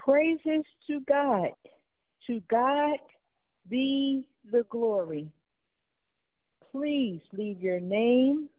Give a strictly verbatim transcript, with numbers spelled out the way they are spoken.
Praises to God. To God be the glory. Please leave your name,